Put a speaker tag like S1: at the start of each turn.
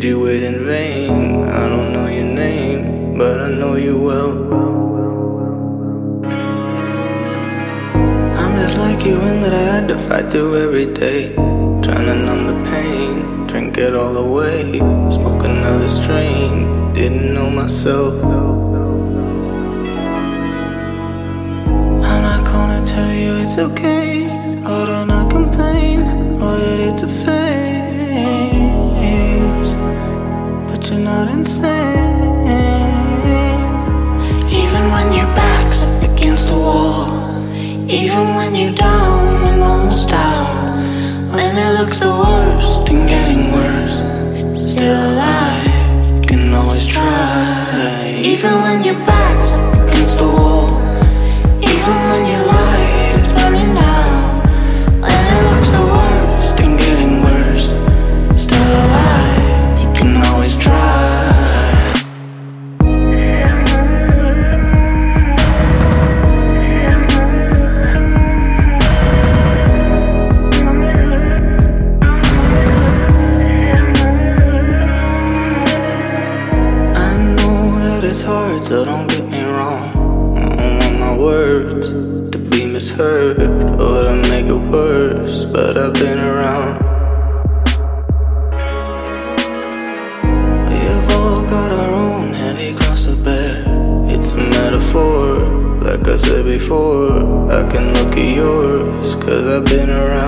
S1: do it in vain. I don't know your name, but I know you well. I'm just like you in that I had to fight through every day, trying to numb the pain, drink it all away. Smoke another strain, didn't know myself. I'm not gonna tell you it's okay, or to not complain, or that it's a phase. But you're not insane. Even when your back's up against the wall, even when you're down and almost out, when it looks the worst and getting worse, still alive, you can always try. Even when your back's up against the wall, even when your light is burning out, when it looks the worst and getting worse, still alive, you can always try. It's hard, so don't get me wrong. I don't want my words to be misheard or to make it worse, but I've been around. We have all got our own heavy cross to bear. It's a metaphor, like I said before. I can look at yours, 'cause I've been around.